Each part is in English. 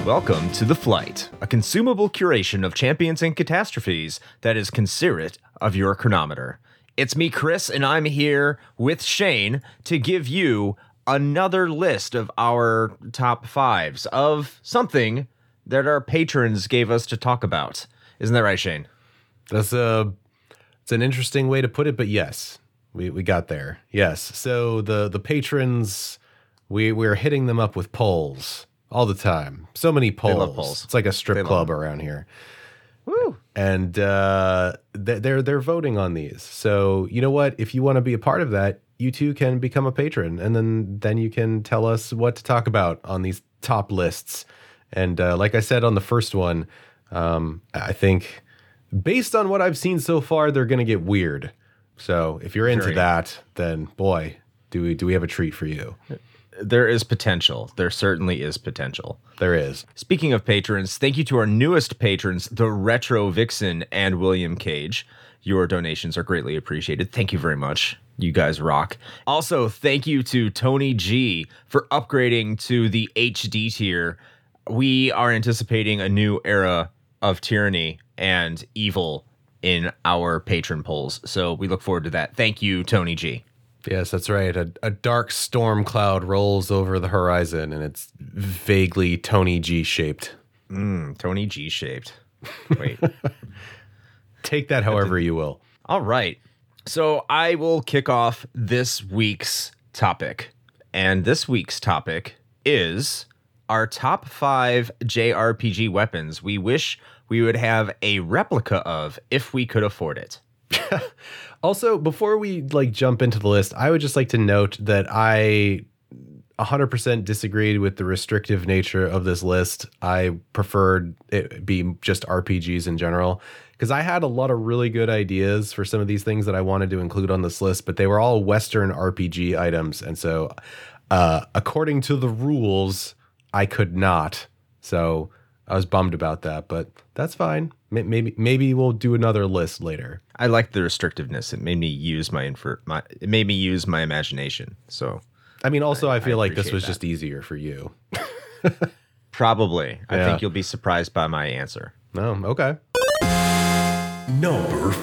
Welcome to The Flight, a consumable curation of champions and catastrophes that is considerate of your chronometer. It's me, Chris, and I'm here with Shane to give you another list of our top fives of something that our patrons gave us to talk about. Isn't that right, Shane? It's an interesting way to put it, but yes, we got there. Yes. So the patrons, we're hitting them up with polls all the time. So many polls. They love polls. It's like a strip club around here. Woo! And they're voting on these. So you know what? If you want to be a part of that, you too can become a patron, and then you can tell us what to talk about on these top lists. And like I said on the first one, I think based on what I've seen so far, they're going to get weird. So if you're into that, then boy, do we have a treat for you. There is potential. There certainly is potential. There is. Speaking of patrons, thank you to our newest patrons, the Retro Vixen and William Cage. Your donations are greatly appreciated. Thank you very much. You guys rock. Also, thank you to Tony G for upgrading to the HD tier. We are anticipating a new era of tyranny and evil in our patron polls. So we look forward to that. Thank you, Tony G. Yes, that's right. A dark storm cloud rolls over the horizon, and it's vaguely Tony G shaped. Tony G shaped. Wait. Take that however you will. All right. So I will kick off this week's topic. And this week's topic is our top 5 JRPG weapons we wish we would have a replica of if we could afford it. Also, before we jump into the list, I would just like to note that I 100% disagreed with the restrictive nature of this list. I preferred it be just RPGs in general, because I had a lot of really good ideas for some of these things that I wanted to include on this list, but they were all Western RPG items. And so according to the rules, I could not. So I was bummed about that, but that's fine. Maybe we'll do another list later. I liked the restrictiveness. It made me use my imagination. So I mean, also I feel like this was just easier for you. Probably. I think you'll be surprised by my answer. Oh, okay. Number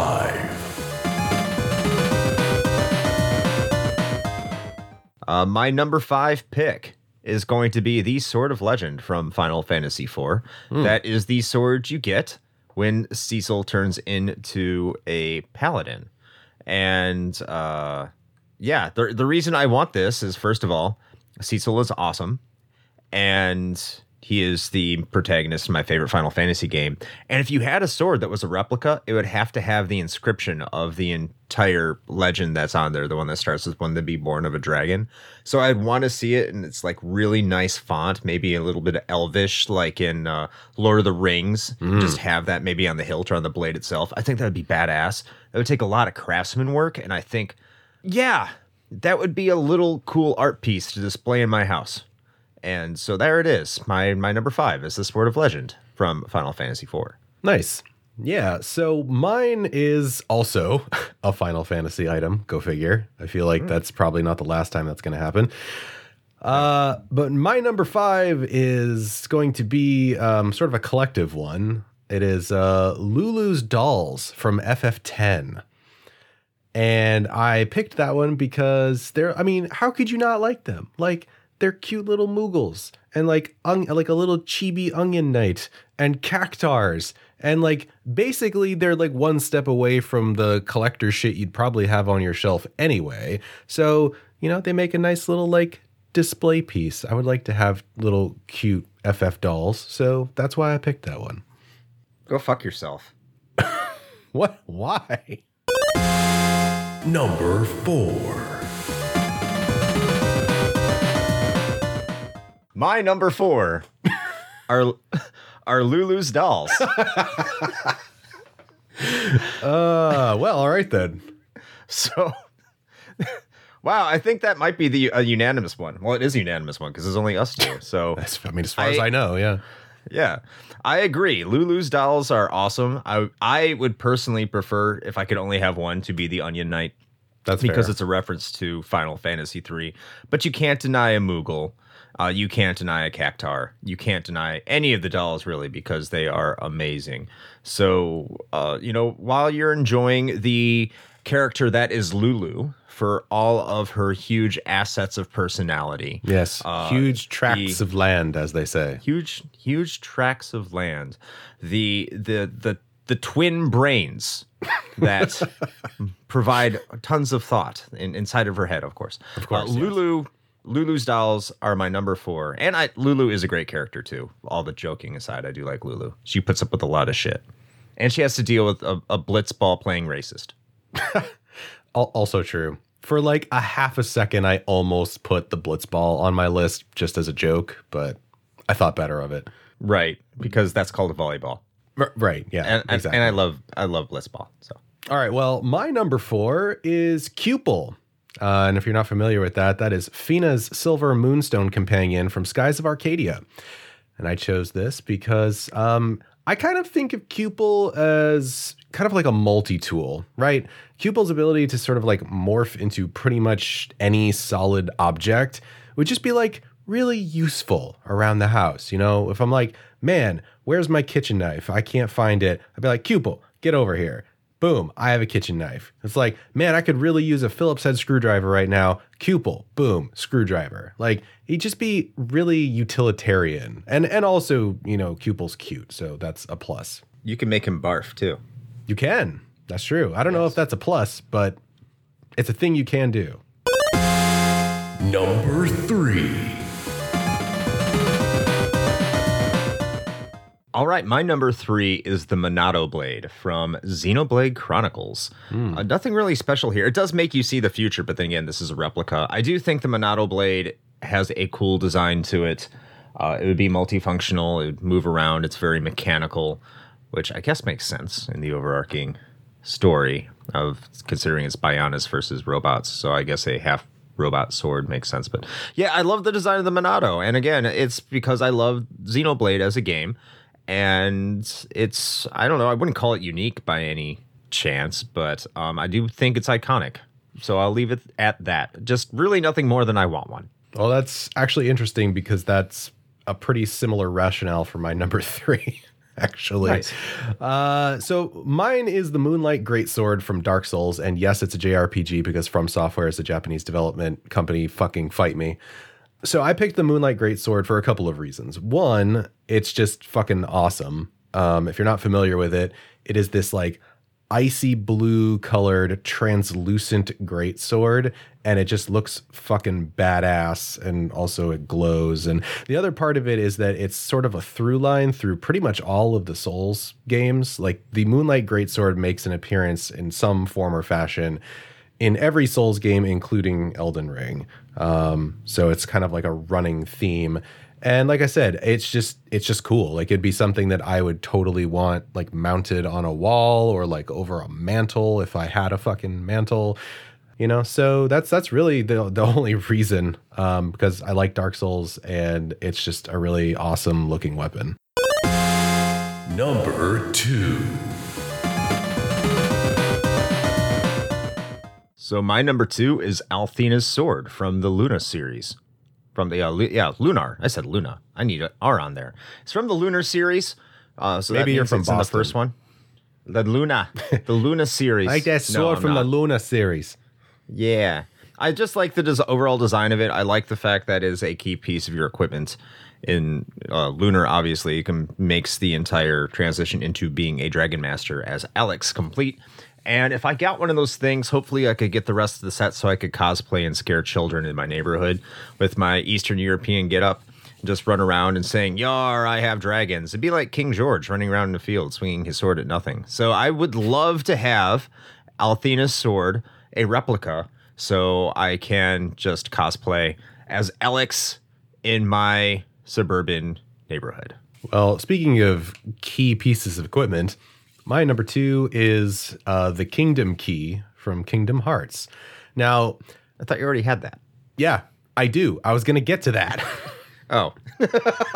5. My number 5 pick is going to be the Sword of Legend from Final Fantasy IV. That is the sword you get when Cecil turns into a paladin. And the reason I want this is, first of all, Cecil is awesome. And he is the protagonist in my favorite Final Fantasy game. And if you had a sword that was a replica, it would have to have the inscription of the entire legend that's on there, the one that starts with "One to be born of a dragon." So I'd want to see it, and it's like really nice font, maybe a little bit of Elvish, like in Lord of the Rings. Just have that maybe on the hilt or on the blade itself. I think that would be badass. That would take a lot of craftsman work, and I think, that would be a little cool art piece to display in my house. And so there it is. My number 5 is the Sword of Legend from Final Fantasy IV. Nice. Yeah, so mine is also a Final Fantasy item. Go figure. I feel like that's probably not the last time that's going to happen. But my number 5 is going to be sort of a collective one. It is Lulu's Dolls from FF10. And I picked that one because how could you not like them? They're cute little Moogles, and like a little chibi onion knight and cactars, and basically they're one step away from the collector shit you'd probably have on your shelf anyway. So, they make a nice little display piece. I would like to have little cute FF dolls, so that's why I picked that one. Go fuck yourself. What? Why? Number 4. My number 4 are Lulu's dolls. Well, all right then. So, wow, I think that might be a unanimous one. Well, it is a unanimous one because there's only us two. So, as far as I know, yeah. Yeah, I agree. Lulu's dolls are awesome. I would personally prefer, if I could only have one, to be the Onion Knight. That's because fair. it's a reference to Final Fantasy III. But you can't deny a Moogle. You can't deny a Cactuar. You can't deny any of the dolls, really, because they are amazing. So, while you're enjoying the character that is Lulu for all of her huge assets of personality. Yes, huge tracts of land, as they say. Huge tracts of land. The twin brains that provide tons of thought inside of her head, of course. Of course, Lulu's dolls are my number 4. And Lulu is a great character, too. All the joking aside, I do like Lulu. She puts up with a lot of shit. And she has to deal with a blitzball playing racist. Also true. For like a half a second, I almost put the blitzball on my list just as a joke, but I thought better of it. Right, because that's called a volleyball. Right, yeah, exactly. And I love blitzball, so. All right, well, my number 4 is Cupel. And if you're not familiar with that, that is Fina's Silver Moonstone companion from Skies of Arcadia. And I chose this because I kind of think of Cupel as kind of like a multi-tool, right? Cupel's ability to sort of like morph into pretty much any solid object would just be like really useful around the house. You know, if I'm like, man, where's my kitchen knife? I can't find it. I'd be like, Cupel, get over here. Boom, I have a kitchen knife. It's like, man, I could really use a Phillips head screwdriver right now. Cupel, boom, screwdriver. Like, he'd just be really utilitarian. And also, Cupel's cute, so that's a plus. You can make him barf, too. You can. That's true. I don't know if that's a plus, but it's a thing you can do. Number 3. All right, my number 3 is the Monado Blade from Xenoblade Chronicles. Nothing really special here. It does make you see the future, but then again, this is a replica. I do think the Monado Blade has a cool design to it. It would be multifunctional. It would move around. It's very mechanical, which I guess makes sense in the overarching story of considering it's Bionis versus robots. So I guess a half robot sword makes sense. But yeah, I love the design of the Monado. And again, it's because I love Xenoblade as a game. And it's, I don't know, I wouldn't call it unique by any chance, but I do think it's iconic. So I'll leave it at that. Just really nothing more than I want one. Well, that's actually interesting because that's a pretty similar rationale for my number 3, actually. Nice. So mine is the Moonlight Greatsword from Dark Souls. And yes, it's a JRPG because From Software is a Japanese development company. Fucking fight me. So I picked the Moonlight Greatsword for a couple of reasons. One, it's just fucking awesome. If you're not familiar with it, it is this like icy blue colored translucent greatsword, and it just looks fucking badass, and also it glows. And the other part of it is that it's sort of a through line through pretty much all of the Souls games. Like the Moonlight Greatsword makes an appearance in some form or fashion in every Souls game, including Elden Ring. So it's kind of like a running theme. And like I said, it's just cool. Like it'd be something that I would totally want like mounted on a wall or like over a mantle if I had a fucking mantle, So that's really the only reason, because I like Dark Souls and it's just a really awesome looking weapon. Number 2. So my number 2 is Althena's Sword from the Luna series. From the, Lunar. I said Luna. I need an R on there. It's from the Lunar series. So maybe you're from Boston. In the first one. The Luna series. I like that sword from the Luna series. Yeah. I just like the overall design of it. I like the fact that it is a key piece of your equipment. In Lunar, obviously, it makes the entire transition into being a Dragon Master as Alex complete. And if I got one of those things, hopefully I could get the rest of the set so I could cosplay and scare children in my neighborhood with my Eastern European getup and just run around and saying, "Yar, I have dragons." It'd be like King George running around in the field swinging his sword at nothing. So I would love to have Althena's Sword, a replica, so I can just cosplay as Alex in my suburban neighborhood. Well, speaking of key pieces of equipment, my number 2 is the Kingdom Key from Kingdom Hearts. Now, I thought you already had that. Yeah, I do. I was going to get to that. Oh.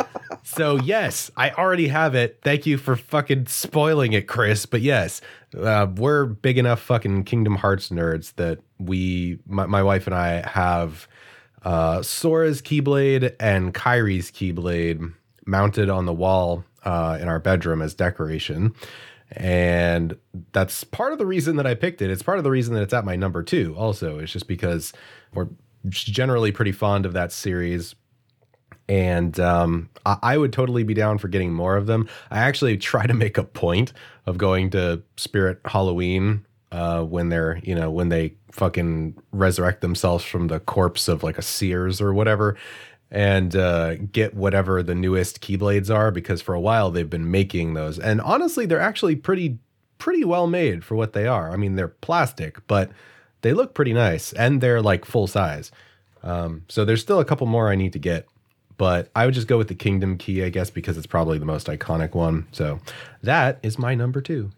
So yes, I already have it. Thank you for fucking spoiling it, Chris. But yes, we're big enough fucking Kingdom Hearts nerds that my wife and I have Sora's Keyblade and Kyrie's Keyblade mounted on the wall in our bedroom as decoration. And that's part of the reason that I picked it. It's part of the reason that it's at my number 2 also. It's just because we're generally pretty fond of that series. And I would totally be down for getting more of them. I actually try to make a point of going to Spirit Halloween when they fucking resurrect themselves from the corpse of like a Sears or whatever, and get whatever the newest Keyblades are, because for a while they've been making those. And honestly, they're actually pretty well made for what they are. I mean, they're plastic, but they look pretty nice, and they're like full size. So there's still a couple more I need to get. But I would just go with the Kingdom Key, I guess, because it's probably the most iconic one. So that is my number 2.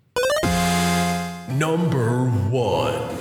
Number 1.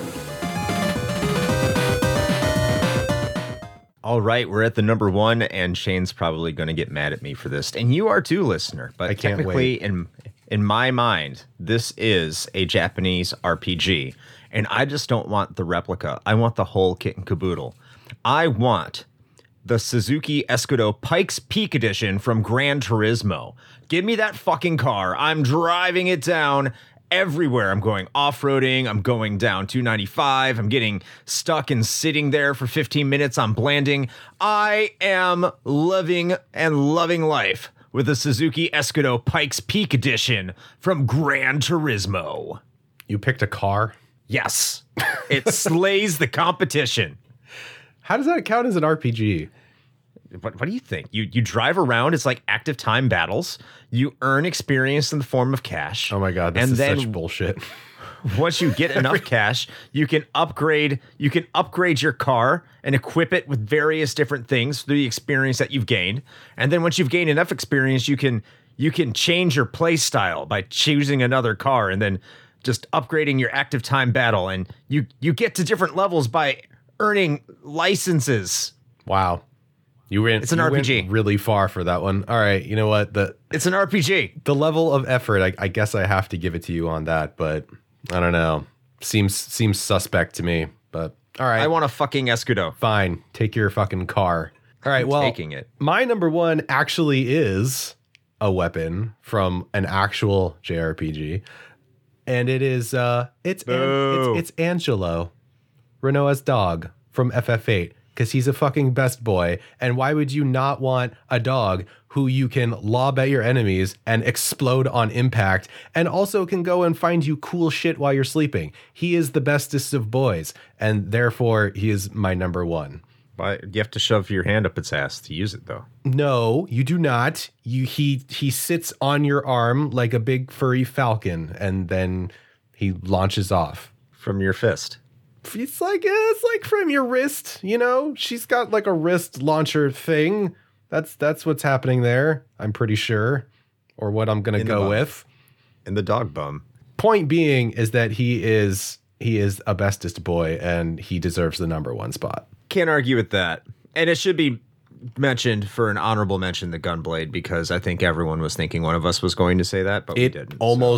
All right, we're at the number 1, and Shane's probably going to get mad at me for this. And you are too, listener. But I can't technically, wait. in my mind, this is a Japanese RPG. And I just don't want the replica. I want the whole kit and caboodle. I want the Suzuki Escudo Pikes Peak Edition from Gran Turismo. Give me that fucking car. I'm driving it down everywhere. I'm going off-roading. I'm going down 295. I'm getting stuck and sitting there for 15 minutes on Blanding. I am living and loving life with the Suzuki Escudo Pikes Peak Edition from Gran Turismo. You picked a car? Yes. It slays the competition. How does that count as an RPG? What do you think? You drive around. It's like active time battles. You earn experience in the form of cash. Oh my God, this is such bullshit. Once you get enough cash, you can upgrade your car and equip it with various different things through the experience that you've gained. And then once you've gained enough experience, you can change your play style by choosing another car and then just upgrading your active time battle. And you get to different levels by earning licenses. Wow. It's an RPG. Went really far for that one. All right, you know what? It's an RPG. The level of effort, I guess I have to give it to you on that, but I don't know. Seems suspect to me, but all right. I want a fucking Escudo. Fine, take your fucking car. All right, well, taking it. My number 1 actually is a weapon from an actual JRPG, and it is it's Angelo, Rinoa's dog from FF8. Because he's a fucking best boy. And why would you not want a dog who you can lob at your enemies and explode on impact, and also can go and find you cool shit while you're sleeping? He is the bestest of boys, and therefore he is my number 1. But you have to shove your hand up its ass to use it, though. No, you do not. He sits on your arm like a big furry falcon, and then he launches off. From your fist. It's like from your wrist, you know? She's got like a wrist launcher thing. That's what's happening there, I'm pretty sure. Or what I'm gonna go with. In the dog bum. Point being is that he is a bestest boy, and he deserves the number 1 spot. Can't argue with that. And it should be mentioned for an honorable mention, the Gunblade, because I think everyone was thinking one of us was going to say that, but we didn't.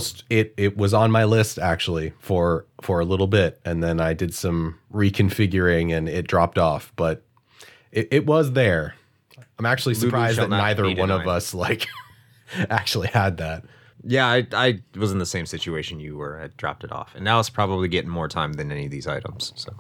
It was on my list actually for a little bit, and then I did some reconfiguring and it dropped off, but it was there. I'm actually surprised that neither one of us like actually had that. Yeah, I was in the same situation you were. I dropped it off, and now it's probably getting more time than any of these items. So.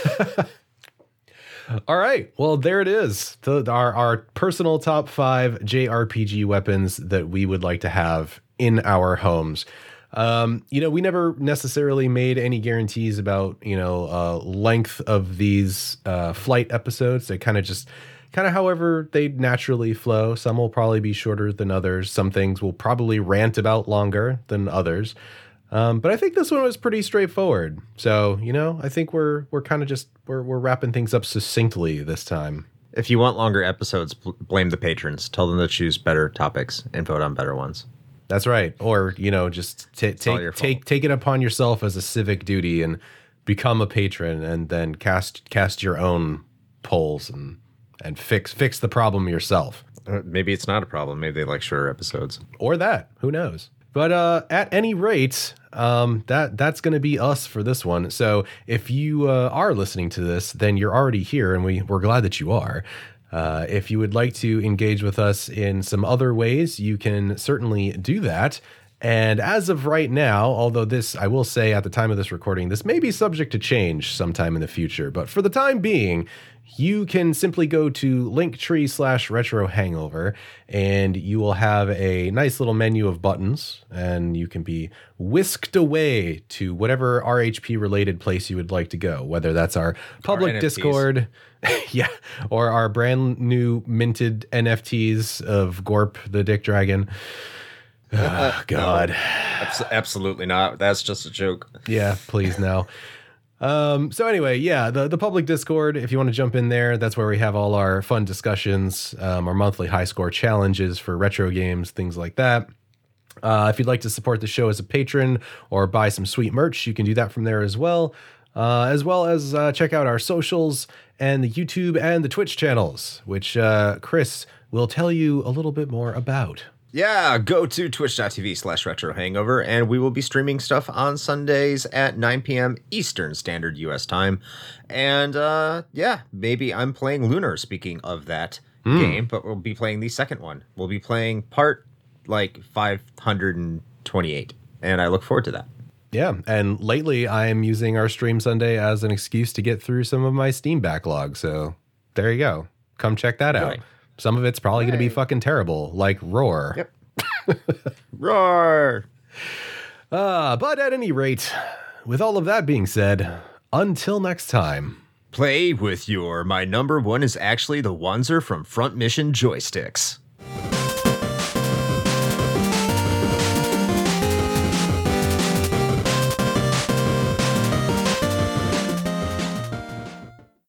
All right. Well, there it is. Our personal top 5 JRPG weapons that we would like to have in our homes. We never necessarily made any guarantees about, length of these flight episodes. They kind of however they naturally flow. Some will probably be shorter than others. Some things will probably rant about longer than others. But I think this one was pretty straightforward. So, I think we're kind of just we're wrapping things up succinctly this time. If you want longer episodes, blame the patrons. Tell them to choose better topics and vote on better ones. That's right. Or, just take it upon yourself as a civic duty and become a patron, and then cast your own polls and fix the problem yourself. Maybe it's not a problem. Maybe they like shorter episodes. Or that. Who knows? But at any rate, that's going to be us for this one. So if you are listening to this, then you're already here, and we're glad that you are. If you would like to engage with us in some other ways, you can certainly do that. And as of right now, although this, I will say at the time of this recording, this may be subject to change sometime in the future, but for the time being, you can simply go to Linktree/Retro Hangover, and you will have a nice little menu of buttons, and you can be whisked away to whatever RHP related place you would like to go, whether that's our public Discord, yeah, or our brand new minted NFTs of Gorp the Dick Dragon. Oh, God. No, absolutely not. That's just a joke. Yeah, please no. So anyway, yeah, the public Discord, if you want to jump in there, that's where we have all our fun discussions, our monthly high score challenges for retro games, things like that. If you'd like to support the show as a patron or buy some sweet merch, you can do that from there as well as check out our socials and the YouTube and the Twitch channels, which Chris will tell you a little bit more about. Yeah, go to twitch.tv/retrohangover, and we will be streaming stuff on Sundays at 9 p.m. Eastern Standard U.S. time. And yeah, maybe I'm playing Lunar, speaking of that game, but we'll be playing the second one. We'll be playing part, 528, and I look forward to that. Yeah, and lately I am using our stream Sunday as an excuse to get through some of my Steam backlog, so there you go. Come check that out. Right. Some of it's probably going to be fucking terrible, like Roar. Yep. Roar! But at any rate, with all of that being said, until next time. Play with your My Number One is actually the Wanzer from Front Mission joysticks.